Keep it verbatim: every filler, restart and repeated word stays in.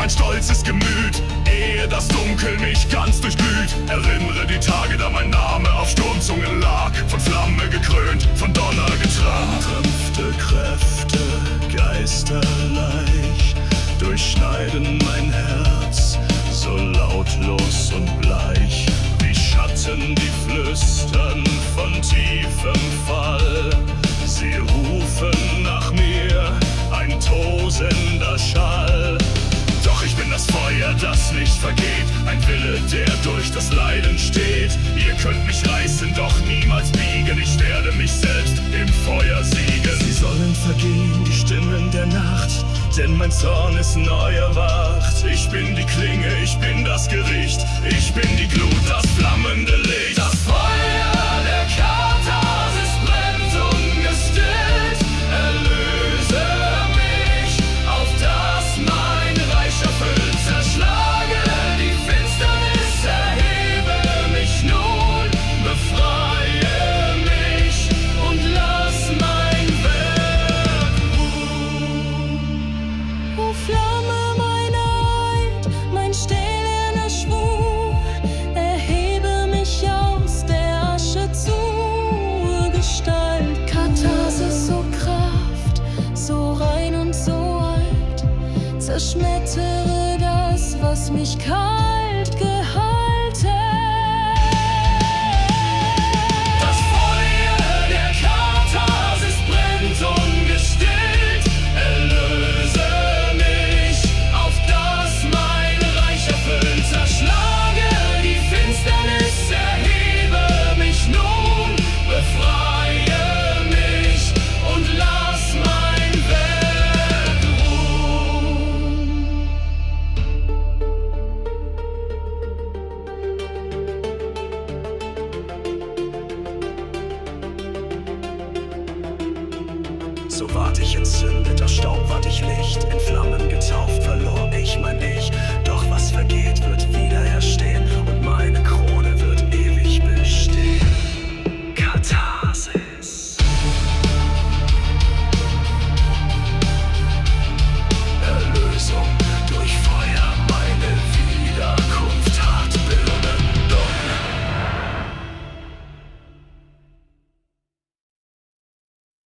ein stolzes Gemüt, ehe das Dunkel mich ganz durchglüht. Erinnere die Tage, da mein Name auf Sturmzungen lag, von Flamme gekrönt, von Donner getragen. Sanfte Kräfte, geisterleicht, durchschneiden mein Herz, so lautlos und bleich, wie Schatten, die flüstern von tiefem Fall. Sie rufen nach mir, ein tosender Schall. Doch ich bin das Feuer, das nicht vergeht, ein Wille, der durch das Leiden steht. Ihr könnt mich reißen, doch niemals biegen, ich werde mich selbst im Feuer siegen. Sie sollen vergehen, die Stimmen der Nacht, denn mein Zorn ist neu erwacht. Ich bin die Klinge, ich bin das Gericht, ich bin die Glut, das flammende Licht. Das Feuer der Katharsis brennt ungestillt, erlöse mich, auf das mein Reich erfüllt. Zerschlage die Finsternis, erhebe mich nun, befreie mich und lass mein Werk ruhen. O Flamme meiner Eid, mein stählerner Schwur, erhebe mich aus der Asche zur Gestalt. Katharsis, so Kraft, so rein und so alt, zerschmettere das, was mich kalt gehalten. Das Feuer der Katharsis brennt ungestillt, erlöse mich, auf das mein Reich erfüllt. Zerschlage die Finsternis, erhebe mich nun, befreie mich und lass mein Werk ruhen. So ward ich entzündet, aus Staub ward ich